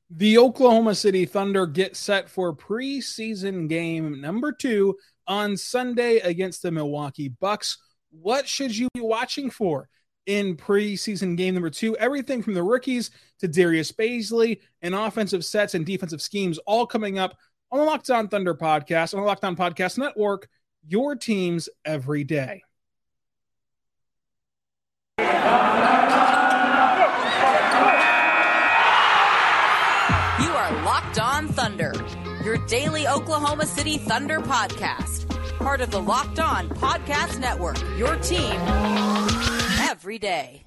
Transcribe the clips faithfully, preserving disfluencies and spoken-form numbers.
The Oklahoma City Thunder get set for preseason game number two on Sunday against the Milwaukee Bucks. What should you be watching for in preseason game number two? Everything from the rookies to Darius Bazley and offensive sets and defensive schemes all coming up on the Locked On Thunder podcast, on the Locked On Podcast Network, your teams every day. Locked On Thunder, your daily Oklahoma City Thunder podcast. Part of the Locked On Podcast Network, your team every day.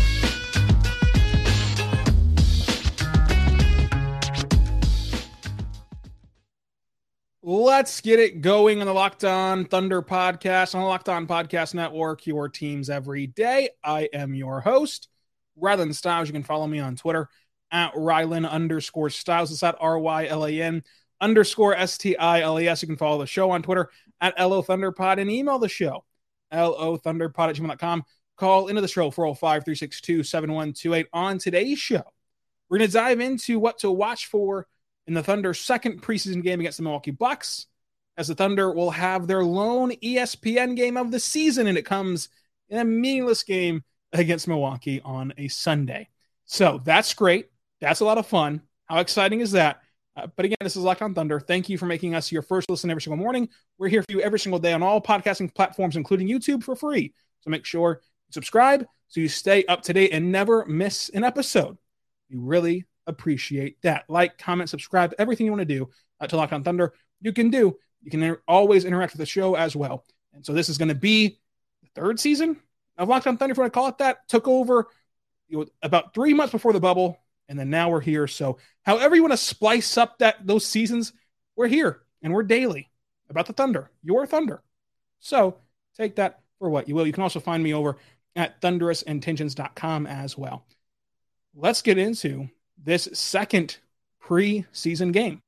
Let's get it going on the Locked On Thunder podcast, on the Locked On Podcast Network, your teams every day. I am your host, Rylan Stiles. You can follow me on Twitter at Rylan underscore Stiles. It's at R Y L A N underscore S T I L E S. You can follow the show on Twitter at L O Thunderpod and email the show, L O Thunderpod at gmail dot com. Call into the show, four oh five, three six two, seven one two eight. On today's show, we're going to dive into what to watch for in the Thunder's second preseason game against the Milwaukee Bucks, as the Thunder will have their lone E S P N game of the season, and it comes in a meaningless game against Milwaukee on a Sunday. So that's great. That's a lot of fun. How exciting is that? Uh, but again, this is Locked On Thunder. Thank you for making us your first listen every single morning. We're here for you every single day on all podcasting platforms, including YouTube, for free. So make sure you subscribe so you stay up to date and never miss an episode. We really appreciate that. Like, comment, subscribe, everything you want to do uh, to Locked On Thunder, you can do. You can inter- always interact with the show as well. And so this is going to be the third season of Locked On Thunder, if you want to call it that. Took over you know, about three months before the bubble. And then now we're here. So however you want to splice up that those seasons, we're here and we're daily about the Thunder, your Thunder. So take that for what you will. You can also find me over at thunderous intentions dot com as well. Let's get into this second preseason game.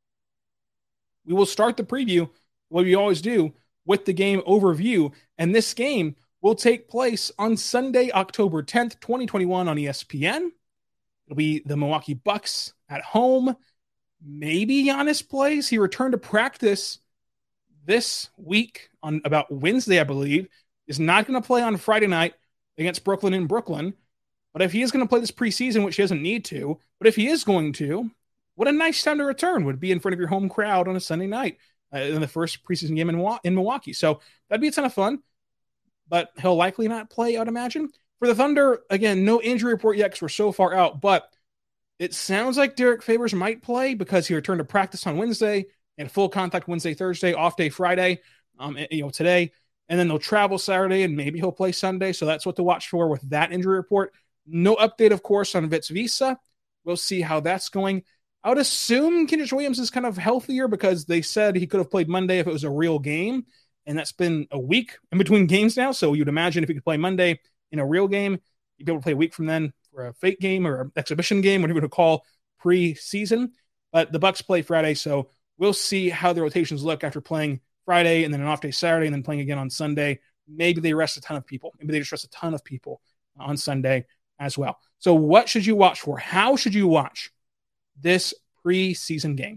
We will start the preview, what we always do, with the game overview. And this game will take place on Sunday, October tenth, twenty twenty-one on E S P N. It'll be the Milwaukee Bucks at home. Maybe Giannis plays. He returned to practice this week on about Wednesday, I believe. Is not going to play on Friday night against Brooklyn in Brooklyn. But if he is going to play this preseason, which he doesn't need to, but if he is going to, what a nice time to return would be in front of your home crowd on a Sunday night uh, in the first preseason game in, in Milwaukee. So that'd be a ton of fun. But he'll likely not play, I would imagine. For the Thunder, again, no injury report yet because we're so far out, but it sounds like Derek Favors might play because he returned to practice on Wednesday and full contact Wednesday, Thursday, off day Friday, um, you know, today, and then they'll travel Saturday and maybe he'll play Sunday. So that's what to watch for with that injury report. No update, of course, on Vits Visa. We'll see how that's going. I would assume Kenrich Williams is kind of healthier because they said he could have played Monday if it was a real game, and that's been a week in between games now. So you'd imagine if he could play Monday in a real game, you'd be able to play a week from then for a fake game or an exhibition game, whatever you want to call pre-season. But the Bucks play Friday, so we'll see how the rotations look after playing Friday and then an off day Saturday and then playing again on Sunday. Maybe they rest a ton of people. Maybe they just rest a ton of people on Sunday as well. So what should you watch for? How should you watch this preseason game?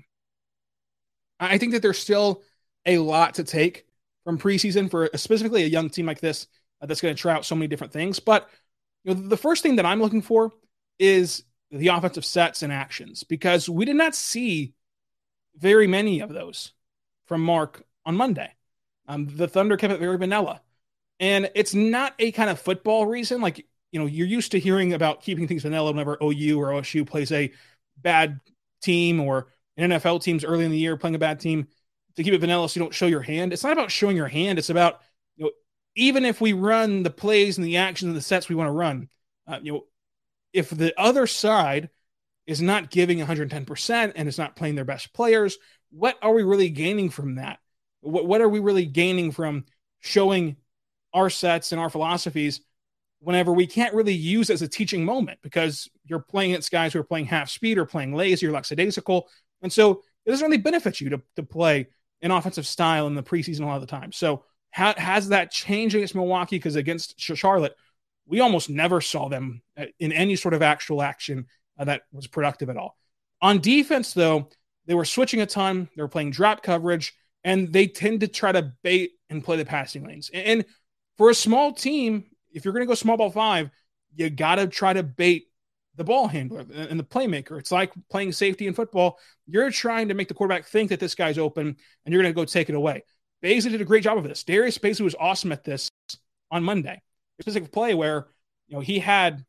I think that there's still a lot to take from preseason for specifically a young team like this uh, that's going to try out so many different things. But you know, the first thing that I'm looking for is the offensive sets and actions, because we did not see very many of those from Mark on Monday. Um, the Thunder kept it very vanilla. And it's not a kind of football reason. Like, you know, you're used to hearing about keeping things vanilla whenever O U or O S U plays a bad team or an N F L team's early in the year playing a bad team, to keep it vanilla so you don't show your hand. It's not about showing your hand. It's about, you know, even if we run the plays and the actions and the sets we want to run, uh, you know, if the other side is not giving one hundred ten percent and is not playing their best players, what are we really gaining from that? What, what are we really gaining from showing our sets and our philosophies whenever we can't really use it as a teaching moment, because you're playing against guys who are playing half speed or playing lazy or lackadaisical. And so it doesn't really benefit you to, to play an offensive style in the preseason a lot of the time. So how, has that changed against Milwaukee? Because against Charlotte, we almost never saw them in any sort of actual action uh, that was productive at all. On defense, though, they were switching a ton. They were playing drop coverage, and they tend to try to bait and play the passing lanes. And for a small team, if you're going to go small ball five, you got to try to bait the ball handler and the playmaker. It's like playing safety in football. You're trying to make the quarterback think that this guy's open, and you're going to go take it away. Baisley did a great job of this. Darius Baisley was awesome at this on Monday. A specific play where, you know, he had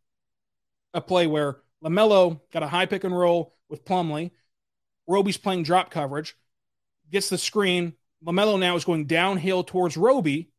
a play where LaMelo got a high pick and roll with Plumlee. Roby's playing drop coverage, gets the screen. LaMelo now is going downhill towards Roby,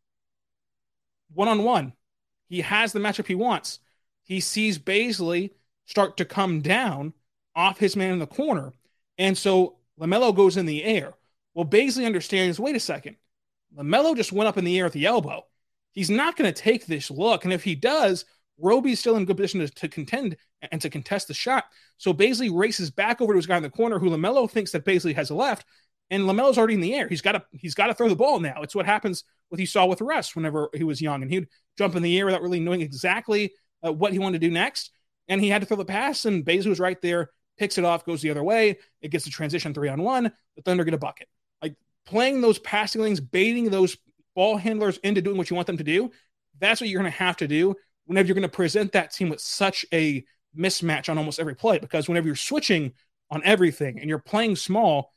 one-on-one. He has the matchup he wants. He sees Baisley start to come down off his man in the corner. And so LaMelo goes in the air. Well, Baisley understands, wait a second. LaMelo just went up in the air at the elbow. He's not going to take this look. And if he does, Roby's still in good position to, to contend and to contest the shot. So Baisley races back over to his guy in the corner who LaMelo thinks that Baisley has left. And LaMelo's already in the air. He's got to he's got to throw the ball now. It's what happens, what he saw with Russ whenever he was young. And he'd jump in the air without really knowing exactly uh, what he wanted to do next. And he had to throw the pass, and Baisley was right there, picks it off, goes the other way. It gets the transition three on one. The Thunder get a bucket. Like playing those passing lanes, baiting those ball handlers into doing what you want them to do, that's what you're going to have to do whenever you're going to present that team with such a mismatch on almost every play. Because whenever you're switching on everything and you're playing small,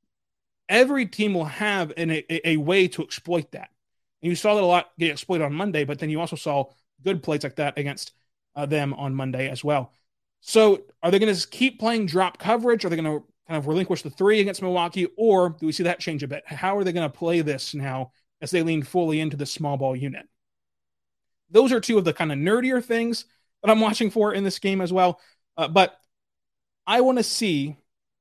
every team will have an, a, a way to exploit that. And you saw that a lot get exploited on Monday, but then you also saw good plays like that against uh, them on Monday as well. So are they going to keep playing drop coverage? Are they going to kind of relinquish the three against Milwaukee? Or do we see that change a bit? How are they going to play this now as they lean fully into the small ball unit? Those are two of the kind of nerdier things that I'm watching for in this game as well. Uh, but I want to see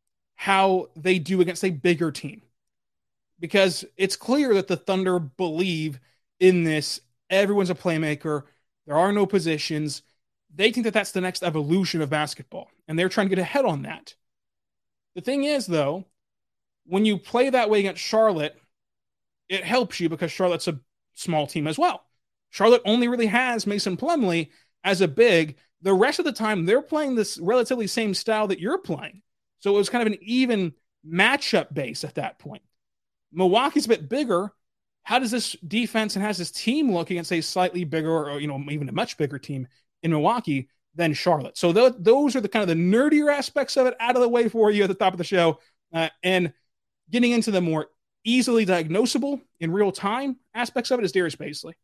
how they do against a bigger team, because it's clear that the Thunder believe in this. Everyone's a playmaker. There are no positions. They think that that's the next evolution of basketball, and they're trying to get ahead on that. The thing is, though, when you play that way against Charlotte, it helps you because Charlotte's a small team as well. Charlotte only really has Mason Plumlee as a big. The rest of the time, they're playing this relatively same style that you're playing. So it was kind of an even matchup base at that point. Milwaukee's a bit bigger. How does this defense and how does this team look against a slightly bigger, or you know, even a much bigger team in Milwaukee than Charlotte? So th- those are the kind of the nerdier aspects of it out of the way for you at the top of the show. Uh, and getting into the more easily diagnosable in real time aspects of it is Darius Baisley.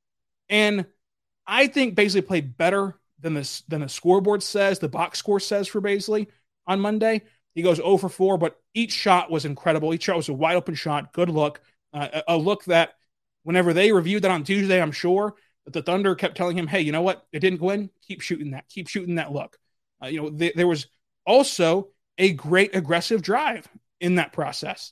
And I think Baisley played better than the, than the scoreboard says, the box score says for Baisley on Monday. He goes zero for four, but each shot was incredible. Each shot was a wide open shot, good look, uh, a, a look that whenever they reviewed that on Tuesday, I'm sure that the Thunder kept telling him, hey, you know what? It didn't go in. Keep shooting that. Keep shooting that look. Uh, you know, th- there was also a great aggressive drive in that process.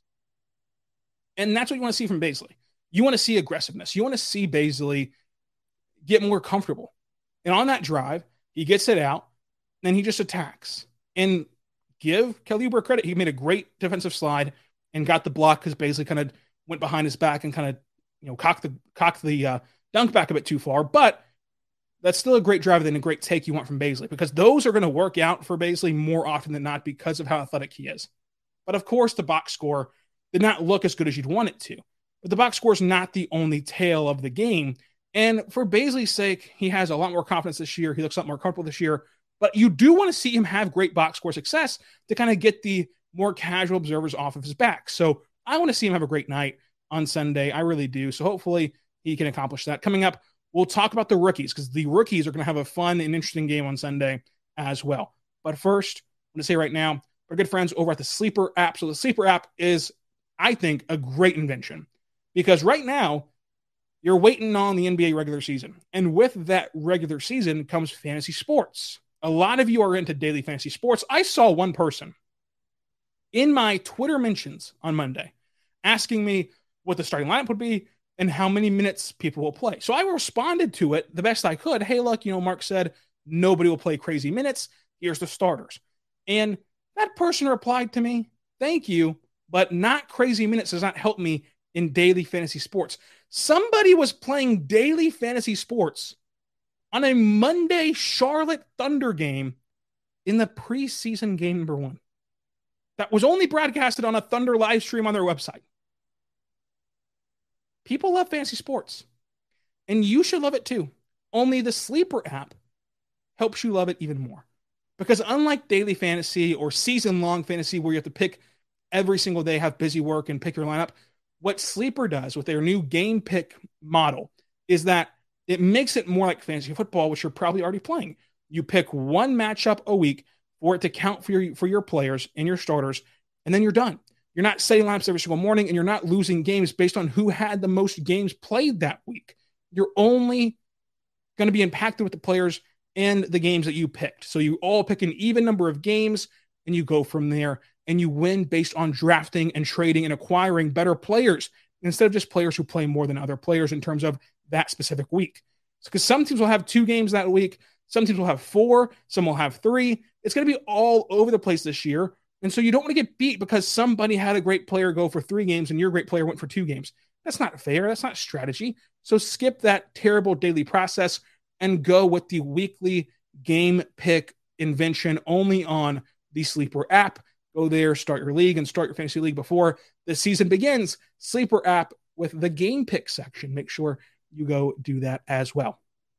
And that's what you want to see from Baisley. You want to see aggressiveness. You want to see Baisley get more comfortable. And on that drive, he gets it out, then he just attacks. And give Kelly Oubre credit. He made a great defensive slide and got the block because Baisley kind of went behind his back and kind of, you know, cocked the cocked the uh, dunk back a bit too far. But that's still a great drive and a great take you want from Baisley, because those are going to work out for Baisley more often than not because of how athletic he is. But of course, the box score did not look as good as you'd want it to. But the box score is not the only tale of the game. And for Baisley's sake, he has a lot more confidence this year. He looks a lot more comfortable this year. But you do want to see him have great box score success to kind of get the more casual observers off of his back. So I want to see him have a great night on Sunday. I really do. So hopefully he can accomplish that. Coming up, we'll talk about the rookies, because the rookies are going to have a fun and interesting game on Sunday as well. But first, I'm going to say right now, our good friends over at the Sleeper app. So the Sleeper app is, I think, a great invention, because right now you're waiting on the N B A regular season. And with that regular season comes fantasy sports. A lot of you are into daily fantasy sports. I saw one person in my Twitter mentions on Monday asking me what the starting lineup would be and how many minutes people will play. So I responded to it the best I could. Hey, look, you know, Mark said nobody will play crazy minutes. Here's the starters. And that person replied to me, thank you, but not crazy minutes does not help me in daily fantasy sports. Somebody was playing daily fantasy sports on a Monday Charlotte Thunder game in the preseason game number one. that was only broadcasted on a Thunder live stream on their website. People love fantasy sports, and you should love it too. Only the Sleeper app helps you love it even more. Because unlike daily fantasy or season-long fantasy where you have to pick every single day, have busy work, and pick your lineup, what Sleeper does with their new game pick model is that it makes it more like fantasy football, which you're probably already playing. You pick one matchup a week for it to count for your, for your players and your starters, and then you're done. You're not setting lineups every single morning, and you're not losing games based on who had the most games played that week. You're only going to be impacted with the players and the games that you picked. So you all pick an even number of games, and you go from there, and you win based on drafting and trading and acquiring better players instead of just players who play more than other players in terms of that specific week. Because some teams will have two games that week, some teams will have four, some will have three. It's going to be all over the place this year. And so you don't want to get beat because somebody had a great player go for three games and your great player went for two games. That's not fair. That's not strategy. So skip that terrible daily process and go with the weekly game pick invention only on the Sleeper app. Go there, start your league, and start your fantasy league before the season begins. Sleeper app with the game pick section. Make sure you go do that as well.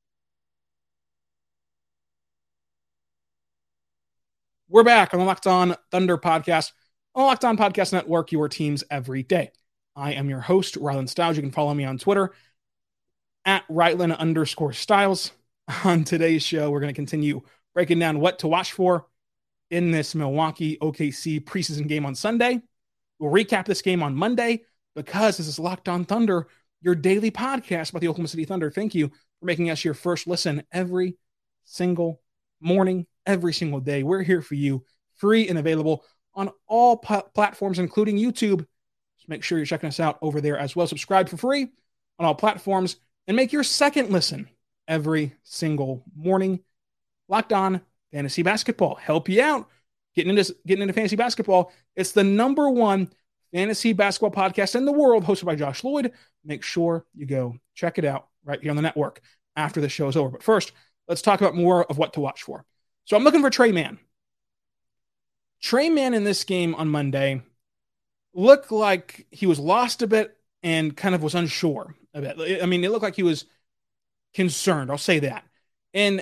We're back on the Locked On Thunder podcast, on the Locked On Podcast Network, your teams every day. I am your host, Rylan Stiles. You can follow me on Twitter at Rylan underscore Styles. On today's show, we're going to continue breaking down what to watch for in this Milwaukee O K C preseason game on Sunday. We'll recap this game on Monday because this is Locked On Thunder, your daily podcast about the Oklahoma City Thunder. Thank you for making us your first listen every single morning, every single day. We're here for you, free and available on all p- platforms, including YouTube. So make sure you're checking us out over there as well. Subscribe for free on all platforms and make your second listen every single morning. Locked On Fantasy Basketball. Help you out getting into, getting into fantasy basketball. It's the number one fantasy basketball podcast in the world, hosted by Josh Lloyd. Make sure you go check it out right here on the network after the show is over. But first, let's talk about more of what to watch for. So I'm looking for Tre Mann. Tre Mann in this game on Monday looked like he was lost a bit and kind of was unsure a bit. I mean, it looked like he was concerned. I'll say that. And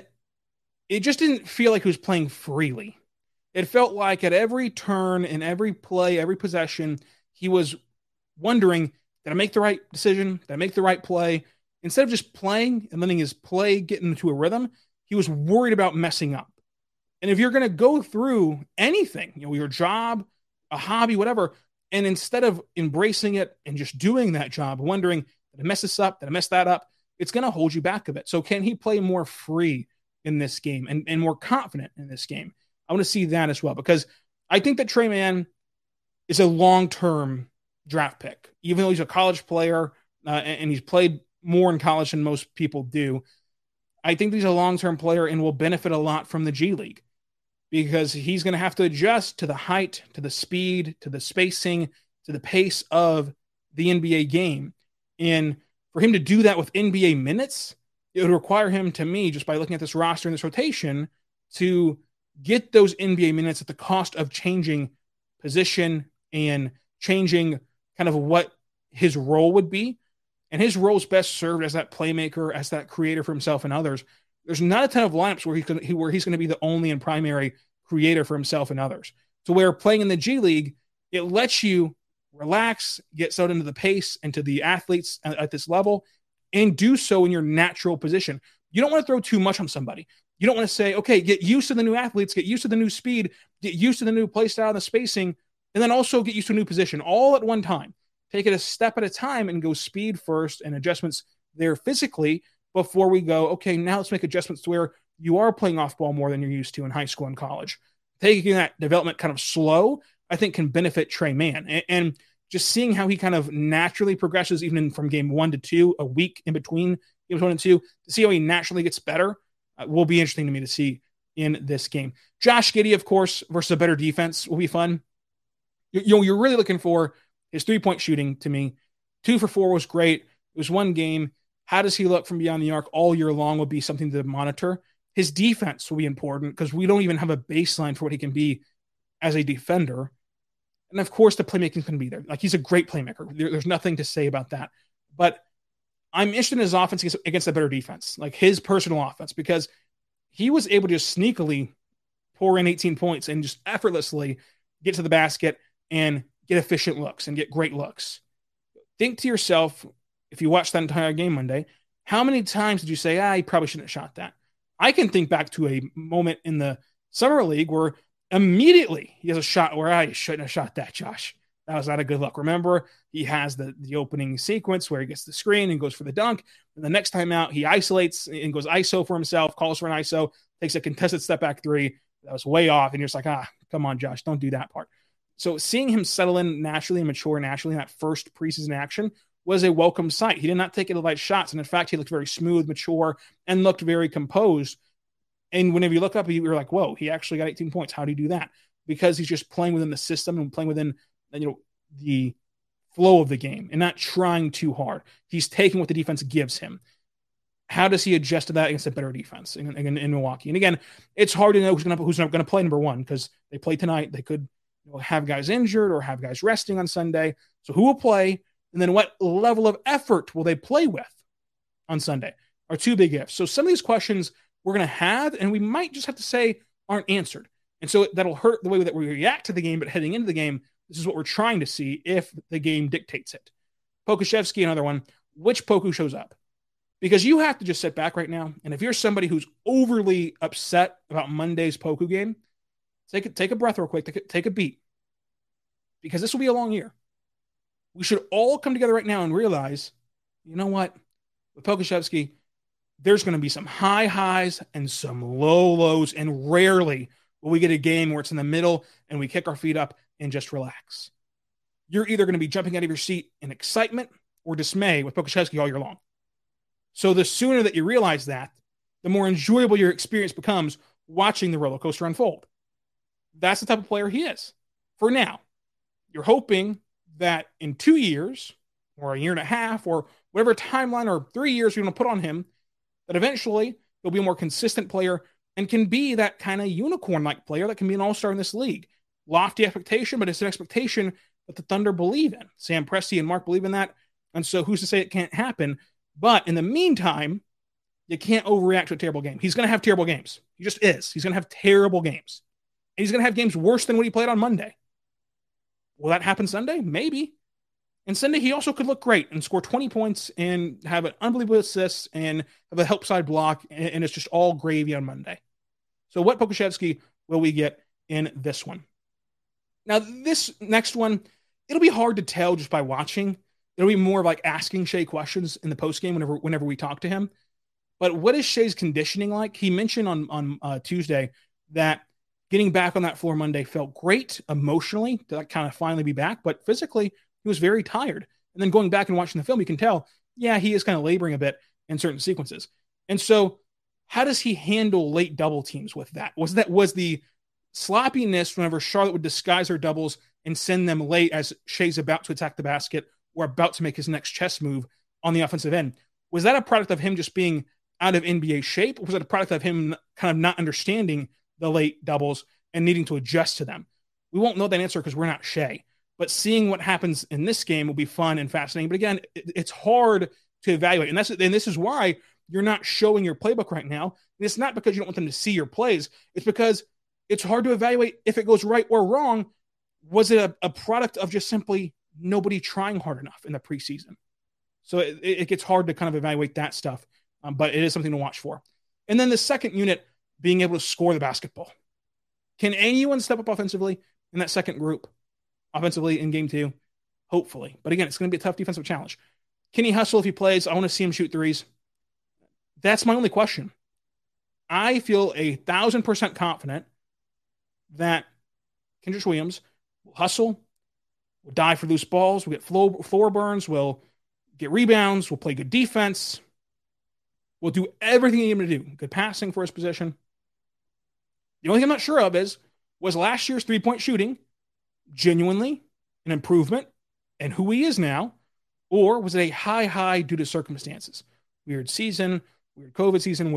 it just didn't feel like he was playing freely. It felt like at every turn, in every play, every possession, he was wondering, did I make the right decision? Did I make the right play? Instead of just playing and letting his play get into a rhythm, he was worried about messing up. And if you're going to go through anything, you know, your job, a hobby, whatever, and instead of embracing it and just doing that job, wondering, did I mess this up? Did I mess that up? It's going to hold you back a bit. So can he play more free in this game and, and more confident in this game? I want to see that as well, because I think that Tre Mann is a long-term draft pick, even though he's a college player uh, and, and he's played more in college than most people do. I think he's a long-term player and will benefit a lot from the G League because he's going to have to adjust to the height, to the speed, to the spacing, to the pace of the N B A game. And for him to do that with N B A minutes, it would require him, to me, just by looking at this roster and this rotation, to get those N B A minutes at the cost of changing position and changing kind of what his role would be. And his role is best served as that playmaker, as that creator for himself and others. There's not a ton of lineups where, he can, where he's going to be the only and primary creator for himself and others. To where playing in the G League, it lets you relax, get settled into the pace and to the athletes at, at this level, and do so in your natural position. You don't want to throw too much on somebody. You don't want to say, okay, get used to the new athletes, get used to the new speed, get used to the new play style and the spacing, and then also get used to a new position all at one time. Take it a step at a time and go speed first and adjustments there physically before we go, okay, now let's make adjustments to where you are playing off ball more than you're used to in high school and college. Taking that development kind of slow, I think, can benefit Tre Mann. And, and just seeing how he kind of naturally progresses even from game one to two, a week in between games one and two, to see how he naturally gets better uh, will be interesting to me to see in this game. Josh Giddey, of course, versus a better defense will be fun. You, you know, you're really looking for his three-point shooting to me. Two for four was great. It was one game. How does he look from beyond the arc all year long will be something to monitor. His defense will be important because we don't even have a baseline for what he can be as a defender. And of course, the playmaking is going to be there. Like, he's a great playmaker. There, there's nothing to say about that. But I'm interested in his offense against, against a better defense, like his personal offense, because he was able to just sneakily pour in eighteen points and just effortlessly get to the basket and get efficient looks and get great looks. Think to yourself, if you watched that entire game Monday, how many times did you say, ah, he probably shouldn't have shot that? I can think back to a moment in the Summer League where immediately he has a shot where I shouldn't have shot that, Josh. That was not a good look. Remember, he has the, the opening sequence where he gets the screen and goes for the dunk. And the next time out, he isolates and goes I S O for himself, calls for an I S O, takes a contested step back three. That was way off. And you're just like, ah, come on, Josh, don't do that part. So seeing him settle in naturally and mature naturally in that first preseason action was a welcome sight. He did not take any light shots. And in fact, he looked very smooth, mature, and looked very composed. And whenever you look up, you're like, whoa, he actually got eighteen points. How do you do that? Because he's just playing within the system and playing within, you know, the flow of the game and not trying too hard. He's taking what the defense gives him. How does he adjust to that against a better defense in, in, in Milwaukee? And again, it's hard to know who's going to who's going to play number one because they play tonight. They could, you know, have guys injured or have guys resting on Sunday. So who will play? And then what level of effort will they play with on Sunday are two big ifs. So some of these questions we're going to have, and we might just have to say aren't answered. And so that'll hurt the way that we react to the game, but heading into the game, this is what we're trying to see if the game dictates it. Pokusevski, another one. Which Poku shows up? Because you have to just sit back right now, and if you're somebody who's overly upset about Monday's Poku game, take a, take a breath real quick, take a, take a beat. Because this will be a long year. We should all come together right now and realize, you know what? With Pokusevski, there's going to be some high highs and some low lows, and rarely will we get a game where it's in the middle and we kick our feet up and just relax. You're either going to be jumping out of your seat in excitement or dismay with Pokusevski all year long. So the sooner that you realize that, the more enjoyable your experience becomes watching the roller coaster unfold. That's the type of player he is. For now, you're hoping that in two years or a year and a half or whatever timeline or three years you're going to put on him, that eventually he'll be a more consistent player and can be that kind of unicorn-like player that can be an all-star in this league. Lofty expectation, but it's an expectation that the Thunder believe in. Sam Presti and Mark believe in that, and so who's to say it can't happen? But in the meantime, you can't overreact to a terrible game. He's going to have terrible games. He just is. He's going to have terrible games. And he's going to have games worse than what he played on Monday. Will that happen Sunday? Maybe. And Sunday, he also could look great and score twenty points and have an unbelievable assist and have a help side block, and, and it's just all gravy on Monday. So what Pokusevski will we get in this one? Now, this next one, it'll be hard to tell just by watching. It'll be more like asking Shai questions in the postgame whenever whenever we talk to him. But what is Shai's conditioning like? He mentioned on, on uh, Tuesday that getting back on that floor Monday felt great emotionally to like, kind of finally be back, but physically he was very tired. And then going back and watching the film, you can tell, yeah, he is kind of laboring a bit in certain sequences. And so how does he handle late double teams with that? Was that was the sloppiness whenever Charlotte would disguise her doubles and send them late as Shai's about to attack the basket or about to make his next chess move on the offensive end? Was that a product of him just being out of N B A shape? Or was it a product of him kind of not understanding the late doubles and needing to adjust to them? We won't know that answer because we're not Shai. But seeing what happens in this game will be fun and fascinating. But again, it, it's hard to evaluate. And that's and this is why you're not showing your playbook right now. And it's not because you don't want them to see your plays. It's because it's hard to evaluate if it goes right or wrong. Was it a, a product of just simply nobody trying hard enough in the preseason? So it, it gets hard to kind of evaluate that stuff. Um, but it is something to watch for. And then the second unit, being able to score the basketball. Can anyone step up offensively in that second group? Offensively in game two? Hopefully. But again, it's going to be a tough defensive challenge. Can he hustle if he plays? I want to see him shoot threes. That's my only question. I feel a thousand percent confident that Kenrich Williams will hustle, will die for loose balls, will get floor, floor burns, will get rebounds, will play good defense, will do everything he needs to do. Good passing for his position. The only thing I'm not sure of is, was last year's three-point shooting genuinely an improvement in who he is now, or was it a high high due to circumstances? Weird season, weird COVID season where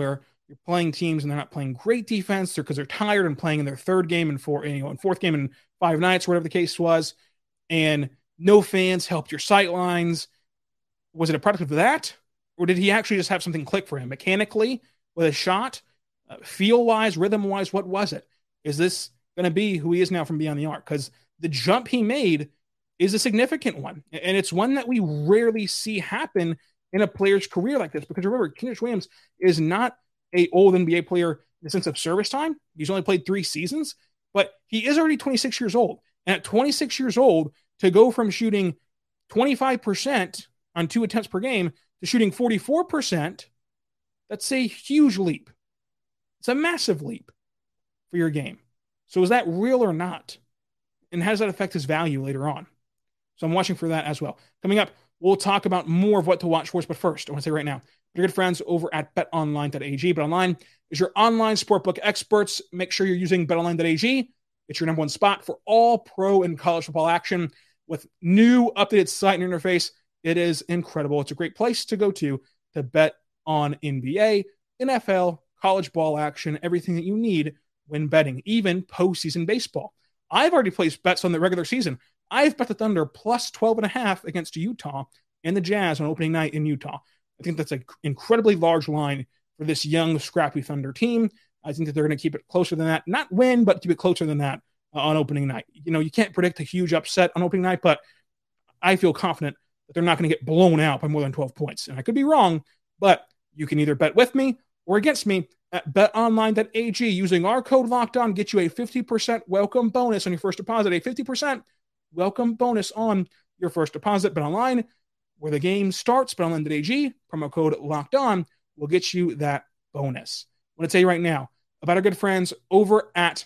You're playing teams and they're not playing great defense because they're tired and playing in their third game and four, you know, and fourth game in five nights, whatever the case was. And no fans helped your sight lines. Was it a product of that? Or did he actually just have something click for him mechanically with a shot, uh, feel wise, rhythm wise? What was it? Is this going to be who he is now from beyond the arc? Because the jump he made is a significant one. And it's one that we rarely see happen in a player's career like this. Because remember, Kenrich Williams is not a old N B A player in the sense of service time. He's only played three seasons, but he is already twenty-six years old. And at twenty-six years old, to go from shooting twenty-five percent on two attempts per game to shooting forty-four percent, that's a huge leap. It's a massive leap for your game. So is that real or not? And how does that affect his value later on? So I'm watching for that as well. Coming up, we'll talk about more of what to watch for us. But first, I want to say right now, your good friends over at bet online dot a g. BetOnline is your online sportbook experts. Make sure you're using bet online dot a g. It's your number one spot for all pro and college football action with new updated site and interface. It is incredible. It's a great place to go to to bet on N B A, N F L, college ball action, everything that you need when betting, even postseason baseball. I've already placed bets on the regular season. I've bet the Thunder plus twelve and a half against Utah and the Jazz on opening night in Utah. I think that's an incredibly large line for this young, scrappy Thunder team. I think that they're going to keep it closer than that. Not win, but keep it closer than that uh, on opening night. You know, you can't predict a huge upset on opening night, but I feel confident that they're not going to get blown out by more than twelve points. And I could be wrong, but you can either bet with me or against me at bet online dot a g. Using our code LOCKEDON, get you a fifty percent welcome bonus on your first deposit. A fifty percent welcome bonus on your first deposit. BetOnline, where the game starts, bet online dot a g, promo code LOCKEDON will get you that bonus. I want to tell you right now about our good friends over at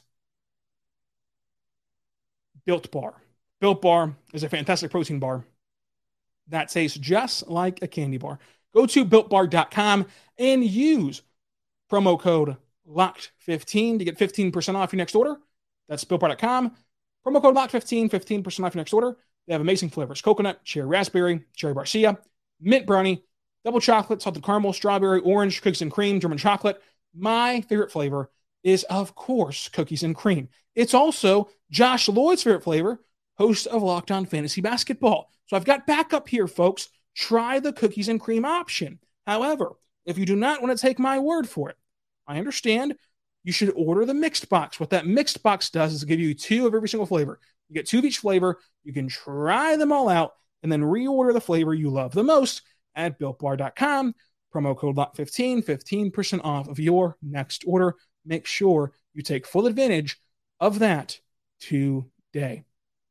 Built Bar. Built Bar is a fantastic protein bar that tastes just like a candy bar. Go to built bar dot com and use promo code locked fifteen to get fifteen percent off your next order. That's built bar dot com. Promo code locked fifteen, fifteen percent off your next order. They have amazing flavors: coconut, cherry raspberry, cherry barcia, mint brownie, double chocolate, salted caramel, strawberry, orange, cookies and cream, German chocolate. My favorite flavor is, of course, cookies and cream. It's also Josh Lloyd's favorite flavor, host of Locked On Fantasy Basketball. So I've got backup here, folks. Try the cookies and cream option. However, if you do not want to take my word for it, I understand you should order the mixed box. What that mixed box does is give you two of every single flavor. You get two of each flavor. You can try them all out and then reorder the flavor you love the most at built bar dot com. Promo code lock fifteen, fifteen percent off of your next order. Make sure you take full advantage of that today.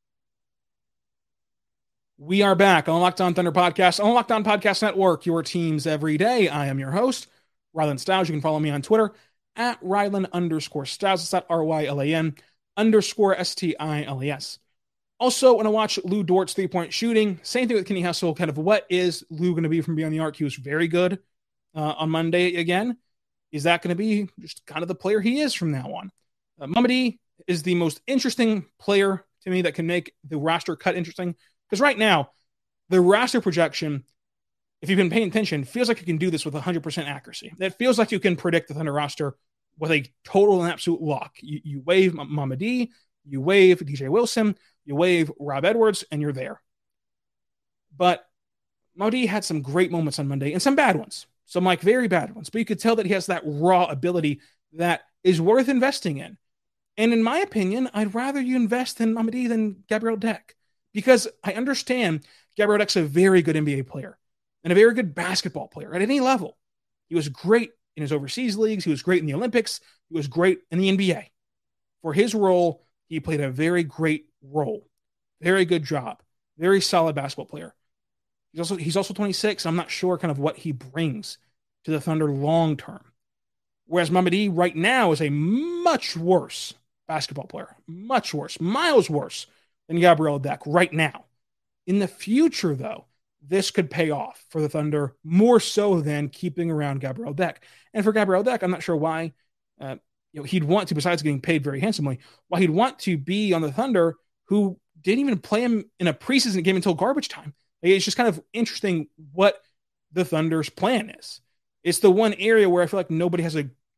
We are back on Locked On Thunder Podcast, on Locked On Podcast Network, your teams every day. I am your host, Rylan Stiles. You can follow me on Twitter at Rylan underscore Stiles. It's at R Y L A N underscore S T I L E S. Also, when I watch Lou Dort's three-point shooting, same thing with Kenny Hustle, kind of what is Lou going to be from beyond the arc? He was very good uh, on Monday again. Is that going to be just kind of the player he is from now on? Uh, Mamadi is the most interesting player to me that can make the roster cut interesting. Because right now, the roster projection, if you've been paying attention, feels like you can do this with one hundred percent accuracy. It feels like you can predict the Thunder roster with a total and absolute lock. You, you wave Mamadi, you wave D J Wilson, you wave Rob Edwards, and you're there. But Mamadi had some great moments on Monday and some bad ones. Some like very bad ones. But you could tell that he has that raw ability that is worth investing in. And in my opinion, I'd rather you invest in Mamadi than Gabriel Deck. Because I understand Gabriel Deck's a very good N B A player and a very good basketball player at any level. He was great in his overseas leagues. He was great in the Olympics. He was great in the N B A. For his role, he played a very great role. Very good job. Very solid basketball player. He's also he's also twenty-six. I'm not sure kind of what he brings to the Thunder long term. Whereas Mamadi right now is a much worse basketball player. Much worse. Miles worse than Gabriel Deck right now. In the future, though, this could pay off for the Thunder more so than keeping around Gabriel Deck. And for Gabriel Deck, I'm not sure why uh, you know, he'd want to, besides getting paid very handsomely, why he'd want to be on the Thunder who didn't even play him in a preseason game until garbage time. It's just kind of interesting what the Thunder's plan is. It's the one area where I feel like nobody has a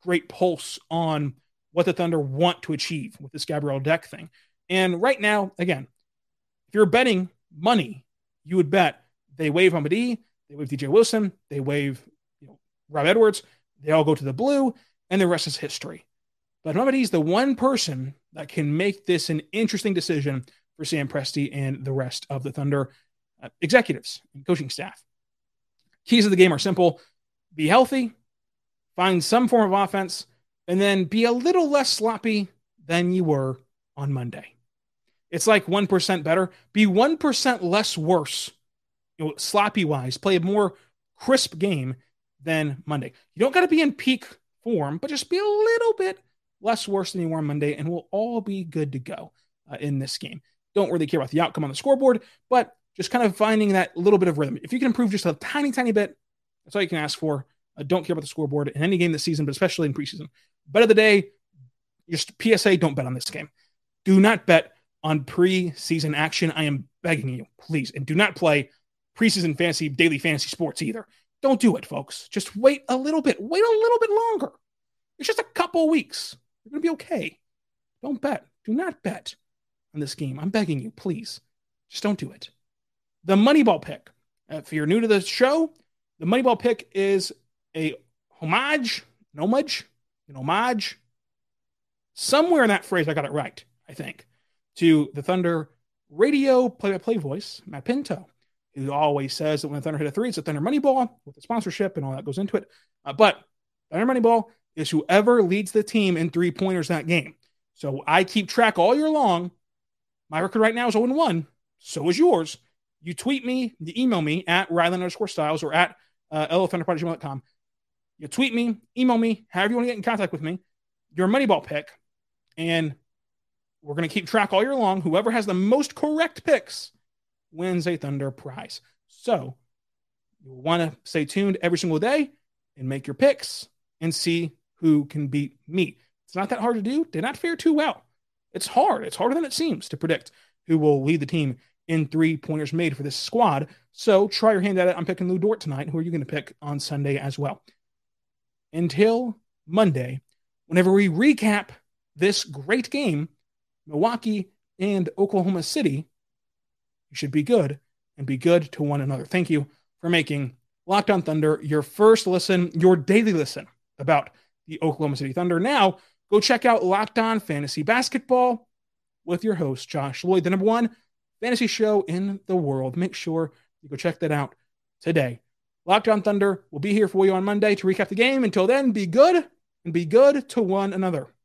great pulse on what the Thunder want to achieve with this Gabriel Deck thing. And right now, again, if you're betting money, you would bet they waive Hamadi, they waive D J Wilson, they waive you know, Rob Edwards, they all go to the blue, and the rest is history. But Hamadi is the one person that can make this an interesting decision for Sam Presti and the rest of the Thunder uh, executives and coaching staff. Keys of the game are simple. Be healthy, find some form of offense, and then be a little less sloppy than you were on Monday. It's like one percent better. Be one percent less worse, you know, sloppy-wise. Play a more crisp game than Monday. You don't got to be in peak form, but just be a little bit less worse than you were on Monday, and we'll all be good to go uh, in this game. Don't really care about the outcome on the scoreboard, but just kind of finding that little bit of rhythm. If you can improve just a tiny, tiny bit, that's all you can ask for. Uh, don't care about the scoreboard in any game this season, but especially in preseason. Bet of the day, just P S A, don't bet on this game. Do not bet on preseason action. I am begging you, please. And do not play preseason fantasy, daily fantasy sports either. Don't do it, folks. Just wait a little bit. Wait a little bit longer. It's just a couple weeks. You're going to be okay. Don't bet. Do not bet on this game. I'm begging you, please. Just don't do it. The Moneyball pick. Uh, if you're new to the show, the Moneyball pick is a homage, an homage, an homage. Somewhere in that phrase, I got it right, I think, to the Thunder radio play-by-play voice, Matt Pinto, who always says that when the Thunder hit a three, it's a Thunder Moneyball with the sponsorship and all that goes into it. Uh, but Thunder Moneyball is whoever leads the team in three-pointers that game. So I keep track all year long. My record right now is oh and one. So is yours. You tweet me, you email me at Ryland underscore Styles or at uh, l thunder pod at gmail dot com. You tweet me, email me, however you want to get in contact with me, your Moneyball pick, and we're going to keep track all year long. Whoever has the most correct picks wins a Thunder prize. So you'll want to stay tuned every single day and make your picks and see who can beat me. It's not that hard to do. Did not fare too well. It's hard. It's harder than it seems to predict who will lead the team in three-pointers made for this squad. So try your hand at it. I'm picking Lou Dort tonight. Who are you going to pick on Sunday as well? Until Monday, whenever we recap this great game, Milwaukee and Oklahoma City, you should be good and be good to one another. Thank you for making Locked On Thunder your first listen, your daily listen about the Oklahoma City Thunder. Now, go check out Locked On Fantasy Basketball with your host, Josh Lloyd, the number one fantasy show in the world. Make sure you go check that out today. Locked On Thunder will be here for you on Monday to recap the game. Until then, be good and be good to one another.